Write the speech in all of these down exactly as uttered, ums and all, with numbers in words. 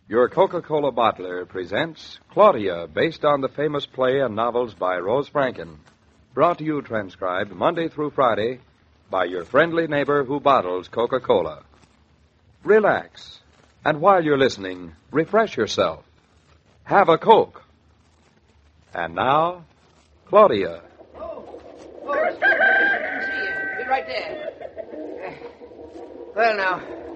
Your Coca-Cola bottler presents Claudia, based on the famous play and novels by Rose Franken. Brought to you, transcribed, Monday through Friday, by your friendly neighbor who bottles Coca-Cola. Relax, and while you're listening, refresh yourself. Have a Coke. And now, Claudia. Oh, oh, I didn't see you. Be right there. Uh, well, now,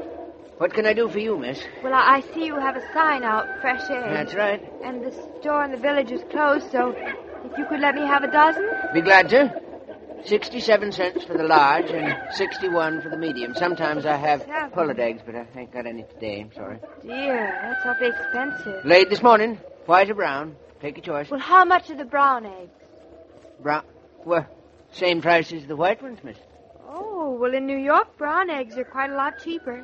what can I do for you, miss? Well, I, I see you have a sign out, fresh eggs. That's right. And the store in the village is closed, so if you could let me have a dozen? Be glad to. Sixty-seven cents for the large and sixty-one for the medium. Sometimes I have Seven. pulled eggs, but I ain't got any today. I'm sorry. Dear, that's awfully expensive. Laid this morning, white or brown. Take your choice. Well, how much are the brown eggs? Brown. Well, same price as the white ones, miss. Oh, well, in New York, brown eggs are quite a lot cheaper.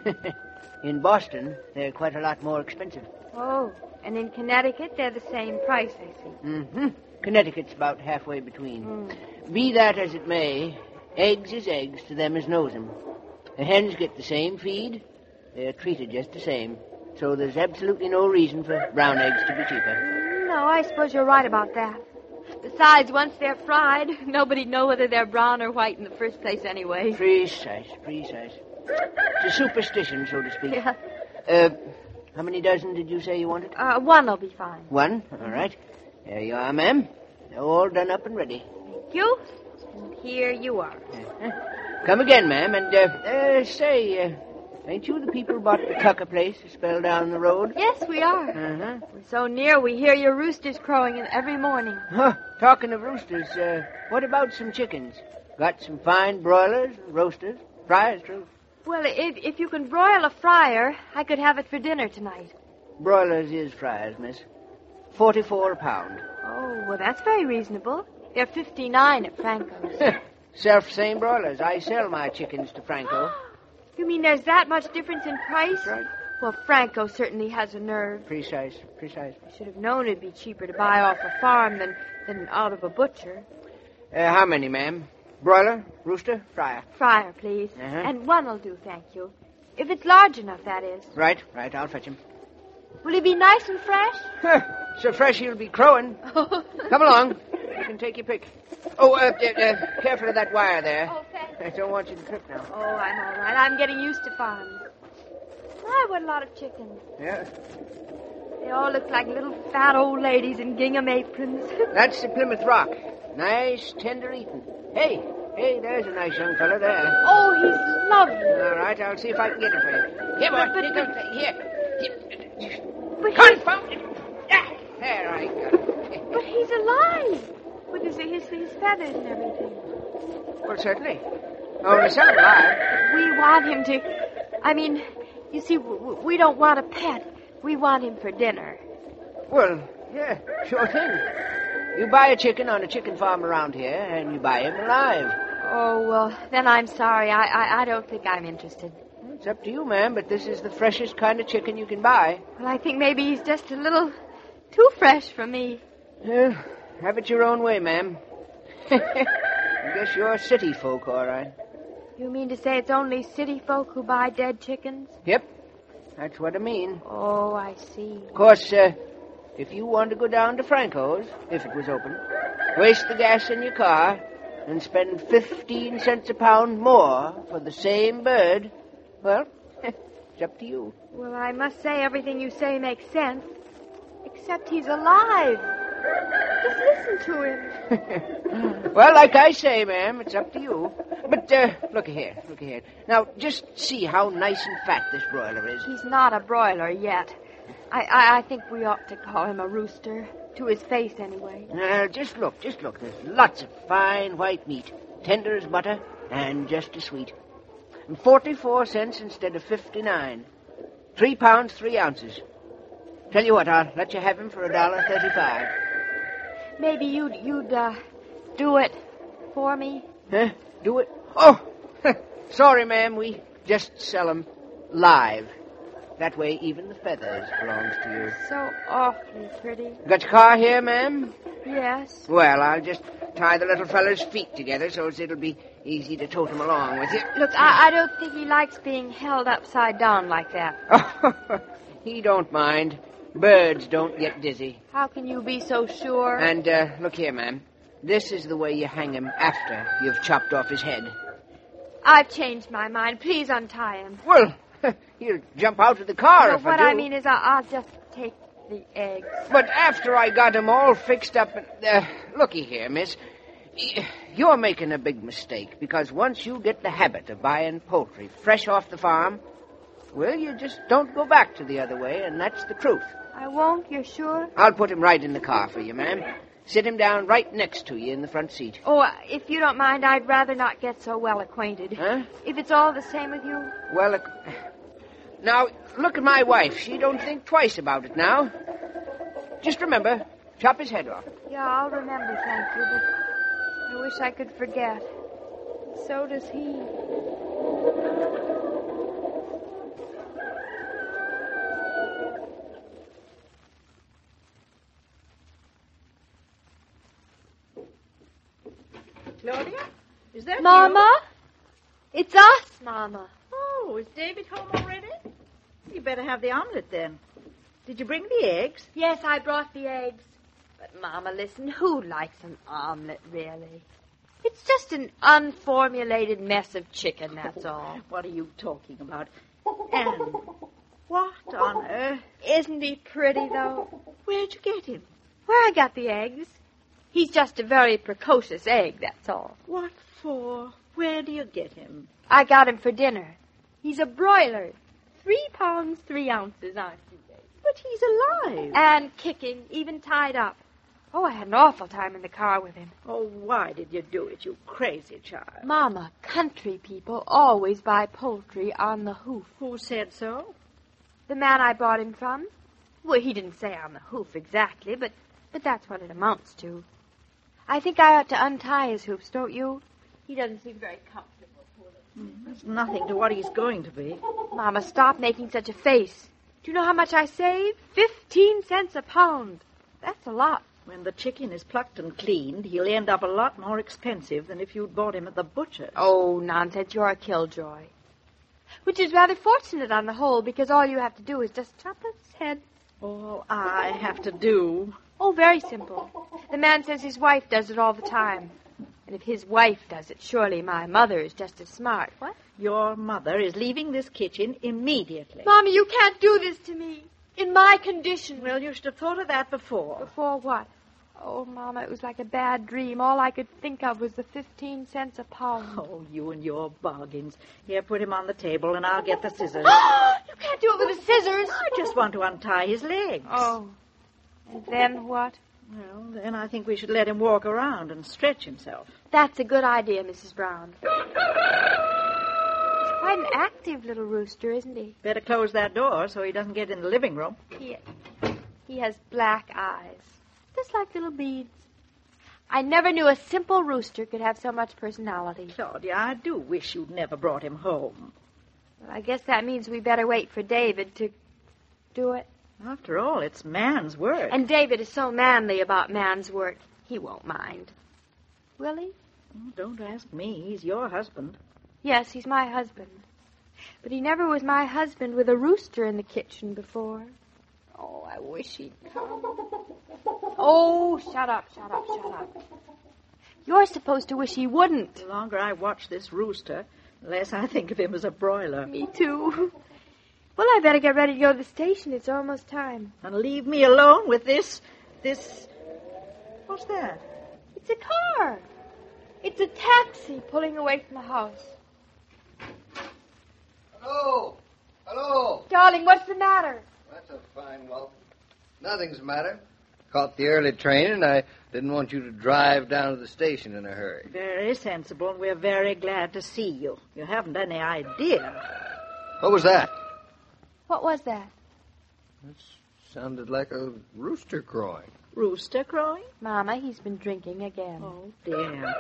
In Boston, they're quite a lot more expensive. Oh, and in Connecticut, they're the same price, I see. Mm-hmm. Connecticut's about halfway between. Mm. Be that as it may, eggs is eggs to them as knows 'em. The hens get the same feed. They're treated just the same. So there's absolutely no reason for brown eggs to be cheaper. No, I suppose you're right about that. Besides, once they're fried, nobody'd know whether they're brown or white in the first place anyway. Precise, precise. It's a superstition, so to speak. Yeah. Uh, how many dozen did you say you wanted? Uh, one'll be fine. One? All right. There you are, ma'am. They're all done up and ready. Thank you. And here you are. Uh-huh. Come again, ma'am, and, uh, uh say, uh, ain't you the people who bought the Tucker place a spell down the road? Yes, we are. Uh-huh. We're so near, we hear your roosters crowing in every morning. Huh, talking of roosters, uh, what about some chickens? Got some fine broilers, roasters, fryers, too. Well, if, if you can broil a fryer, I could have it for dinner tonight. Broilers is fryers, miss. Forty-four a pound. Oh, well, that's very reasonable. They're fifty-nine at Franco's. Self-same broilers. I sell my chickens to Franco. You mean there's that much difference in price? That's right. Well, Franco certainly has a nerve. Precise, precise. I should have known it'd be cheaper to buy off a farm than, than out of a butcher. Uh, how many, ma'am? Broiler, rooster, fryer? Fryer, please. Uh-huh. And one'll do, thank you. If it's large enough, that is. Right, right. I'll fetch him. Will he be nice and fresh? So fresh he'll be crowing. Come along. You can take your pick. Oh, uh, uh, uh, careful of that wire there. Oh, thank you. I don't want you to trip now. Oh, I'm all right. I'm getting used to farms. My, what a lot of chickens. Yeah. They all look like little fat old ladies in gingham aprons. That's the Plymouth Rock. Nice, tender eating. Hey, hey, there's a nice young fella there. Oh, he's lovely. All right, I'll see if I can get him for you. Here, boy. But- Here, but- come. Here. Here. But he's, Confound it. Ah, there I go. but he's alive. With his, his, his feathers and everything. Well, certainly. Only some alive. We want him to... I mean, you see, w- we don't want a pet. We want him for dinner. Well, yeah, sure thing. You buy a chicken on a chicken farm around here, and you buy him alive. Oh, well, then I'm sorry. I, I, I don't think I'm interested. It's up to you, ma'am, but this is the freshest kind of chicken you can buy. Well, I think maybe he's just a little too fresh for me. Well, have it your own way, ma'am. I guess you're city folk, all right. You mean to say it's only city folk who buy dead chickens? Yep, that's what I mean. Oh, I see. Of course, uh, if you want to go down to Franco's, if it was open, waste the gas in your car, and spend fifteen cents a pound more for the same bird, well, it's up to you. Well, I must say everything you say makes sense. Except he's alive. Just listen to him. Well, like I say, ma'am, it's up to you. But, uh, look here, look here. Now, just see how nice and fat this broiler is. He's not a broiler yet. I, I, I think we ought to call him a rooster. To his face, anyway. Now, just look, just look. There's lots of fine white meat. Tender as butter and just as sweet. And forty-four cents instead of fifty-nine. Three pounds, three ounces. Tell you what, I'll let you have him for a dollar thirty-five. Maybe you'd, you'd, uh, do it for me? Huh? Do it? Oh, sorry, ma'am. We just sell 'em live. That way, even the feathers belongs to you. So awfully pretty. Got your car here, ma'am? Yes. Well, I'll just tie the little fellow's feet together so as it'll be easy to tote him along with you. Look, I, I don't think he likes being held upside down like that. He don't mind. Birds don't get dizzy. How can you be so sure? And, uh, look here, ma'am. This is the way you hang him after you've chopped off his head. I've changed my mind. Please untie him. Well, he'll jump out of the car No, if what I do. I mean is I'll, I'll just take the eggs. But after I got him all fixed up... And, uh, looky here, miss. You're making a big mistake, because once you get the habit of buying poultry fresh off the farm, well, you just don't go back to the other way, and that's the truth. I won't, you're sure? I'll put him right in the car for you, ma'am. Sit him down right next to you in the front seat. Oh, uh, if you don't mind, I'd rather not get so well acquainted. Huh? If it's all the same with you. Well, uh, now, look at my wife. She don't think twice about it now. Just remember, chop his head off. Yeah, I'll remember, thank you, but I wish I could forget. So does he. Claudia? Is that Mama? It's us, Mama. you? Oh, is David home already? You better have the omelet then. Did you bring the eggs? Yes, I brought the eggs. But, Mama, listen, who likes an omelet, really? It's just an unformulated mess of chicken, that's all. What are you talking about? And what on earth? Isn't he pretty, though? Where'd you get him? Where I got the eggs. He's just a very precocious egg, that's all. What for? Where do you get him? I got him for dinner. He's a broiler. Three pounds, three ounces, aren't you, Dave? But he's alive. And kicking, even tied up. Oh, I had an awful time in the car with him. Oh, why did you do it, you crazy child? Mama, country people always buy poultry on the hoof. Who said so? The man I bought him from. Well, he didn't say on the hoof exactly, but, but that's what it amounts to. I think I ought to untie his hoofs, don't you? He doesn't seem very comfortable, poor little. There's nothing to what he's going to be. Mama, stop making such a face. Do you know how much I save? Fifteen cents a pound. That's a lot. When the chicken is plucked and cleaned, he'll end up a lot more expensive than if you'd bought him at the butcher's. Oh, nonsense. You're a killjoy. Which is rather fortunate on the whole, because all you have to do is just chop his head. All I have to do... Oh, very simple. The man says his wife does it all the time. And if his wife does it, surely my mother is just as smart. What? Your mother is leaving this kitchen immediately. Mommy, you can't do this to me. In my condition. Well, you should have thought of that before. Before what? Oh, Mama, it was like a bad dream. All I could think of was the fifteen cents a pound. Oh, you and your bargains. Here, put him on the table, and I'll get the scissors. You can't do it with the scissors. I just want to untie his legs. Oh. And then what? Well, then I think we should let him walk around and stretch himself. That's a good idea, Missus Brown. He's quite an active little rooster, isn't he? Better close that door so he doesn't get in the living room. He, he has black eyes, just like little beads. I never knew a simple rooster could have so much personality. Claudia, I do wish you'd never brought him home. Well, I guess that means we better wait for David to do it. After all, it's man's work. And David is so manly about man's work, he won't mind. Will he? Oh, don't ask me. He's your husband. Yes, he's my husband. But he never was my husband with a rooster in the kitchen before. Oh, I wish he'd come. Oh, shut up, shut up, shut up. You're supposed to wish he wouldn't. The longer I watch this rooster, the less I think of him as a broiler. Me too. Well, I better get ready to go to the station. It's almost time. And leave me alone with this, this... What's that? It's a car. It's a taxi pulling away from the house. Hello. Hello. Darling, what's the matter? That's a fine welcome. Nothing's the matter. Caught the early train, and I didn't want you to drive down to the station in a hurry. Very sensible, and we're very glad to see you. You haven't any idea. What was that? What was that? It sounded like a rooster crowing. Rooster crowing? Mama, he's been drinking again. Oh, dear.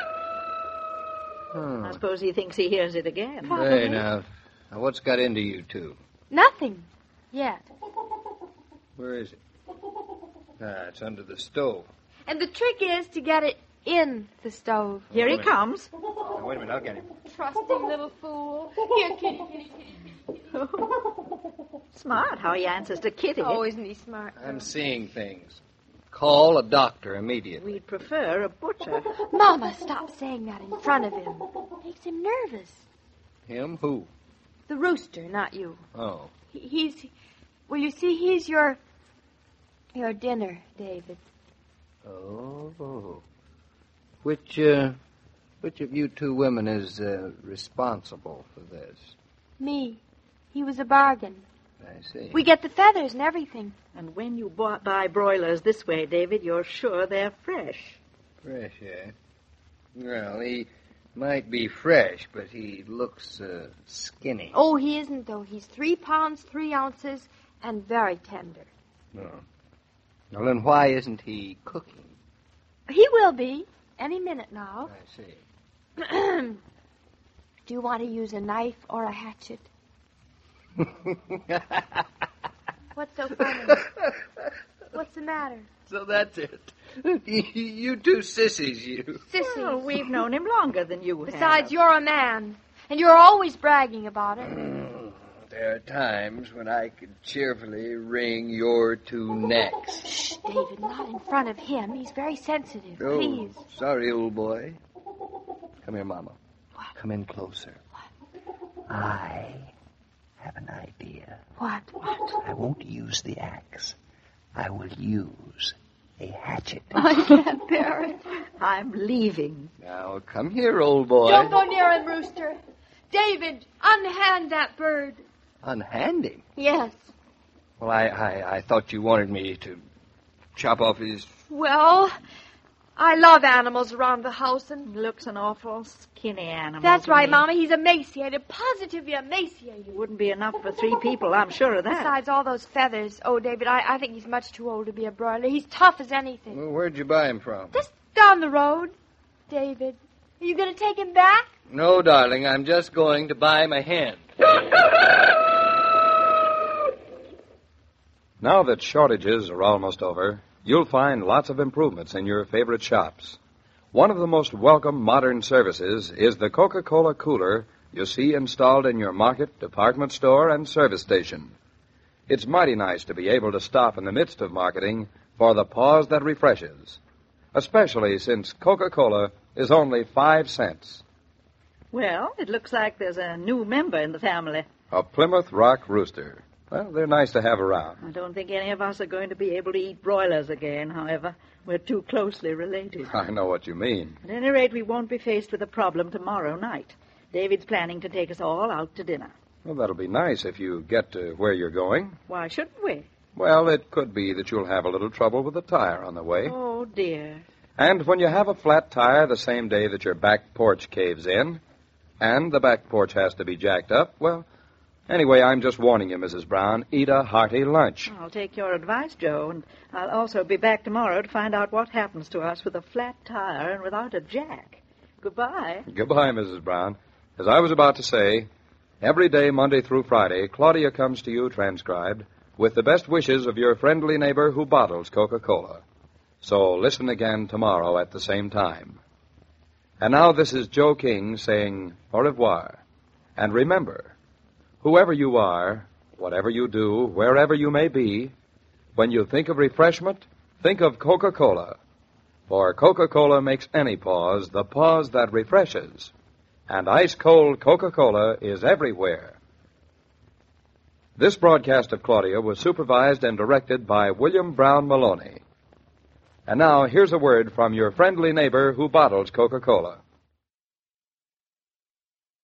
Hmm. I suppose he thinks he hears it again. Hey, now, now, what's got into you two? Nothing. Yet. Where is it? Ah, it's under the stove. And the trick is to get it in the stove. Here he Wait. comes. Now, wait a minute, I'll get him. Trusting little fool. Here, kitty, kitty, kitty. Smart how he answers to Kitty. Oh, isn't he smart? I'm seeing things. Call a doctor immediately. We'd prefer a butcher. Mama, stop saying that in front of him. Makes him nervous. Him? Who? The rooster, not you. Oh. He, he's... Well, you see, he's your... Your dinner, David. Oh. Which, uh... Which of you two women is uh, responsible for this? Me. He was a bargain. I see. We get the feathers and everything. And when you bought, buy broilers this way, David, you're sure they're fresh. Fresh, eh? Well, he might be fresh, but he looks uh, skinny. Oh, he isn't, though. He's three pounds, three ounces, and very tender. No. Well, then why isn't he cooking? He will be. Any minute now. I see. Do you want to use a knife or a hatchet? What's so funny? What's the matter? So that's it. You two sissies, you. Sissy. Well, we've known him longer than you have. Besides, you're a man, and you're always bragging about it. There are times when I could cheerfully wring your two necks. Shh, David, not in front of him. He's very sensitive. Oh, Please. sorry, old boy. Come here, Mama. What? Come in closer. What? I have an idea. What? What? I won't use the axe. I will use a hatchet. I can't bear it. I'm leaving. Now, come here, old boy. Don't go near him, Rooster. David, unhand that bird. Unhand him? Yes. Well, I, I, I thought you wanted me to chop off his... Well, I love animals around the house, and... Looks an awful skinny animal. That's to right, me. Mama. He's emaciated, positively emaciated. Wouldn't be enough for three people, I'm sure of that. Besides all those feathers. Oh, David, I, I think he's much too old to be a broiler. He's tough as anything. Well, where'd you buy him from? Just down the road. David, are you going to take him back? No, darling. I'm just going to buy him a hen. Now that shortages are almost over, you'll find lots of improvements in your favorite shops. One of the most welcome modern services is the Coca-Cola cooler you see installed in your market, department store, and service station. It's mighty nice to be able to stop in the midst of marketing for the pause that refreshes, especially since Coca-Cola is only five cents. Well, it looks like there's a new member in the family. A Plymouth Rock rooster. Well, they're nice to have around. I don't think any of us are going to be able to eat broilers again, however. We're too closely related. I know what you mean. At any rate, we won't be faced with a problem tomorrow night. David's planning to take us all out to dinner. Well, that'll be nice if you get to where you're going. Why shouldn't we? Well, it could be that you'll have a little trouble with the tire on the way. Oh, dear. And when you have a flat tire the same day that your back porch caves in, and the back porch has to be jacked up, well, anyway, I'm just warning you, Missus Brown, eat a hearty lunch. I'll take your advice, Joe, and I'll also be back tomorrow to find out what happens to us with a flat tire and without a jack. Goodbye. Goodbye, Missus Brown. As I was about to say, every day, Monday through Friday, Claudia comes to you, transcribed, with the best wishes of your friendly neighbor who bottles Coca-Cola. So listen again tomorrow at the same time. And now this is Joe King saying au revoir. And remember, whoever you are, whatever you do, wherever you may be, when you think of refreshment, think of Coca-Cola. For Coca-Cola makes any pause the pause that refreshes. And ice-cold Coca-Cola is everywhere. This broadcast of Claudia was supervised and directed by William Brown Maloney. And now, here's a word from your friendly neighbor who bottles Coca-Cola.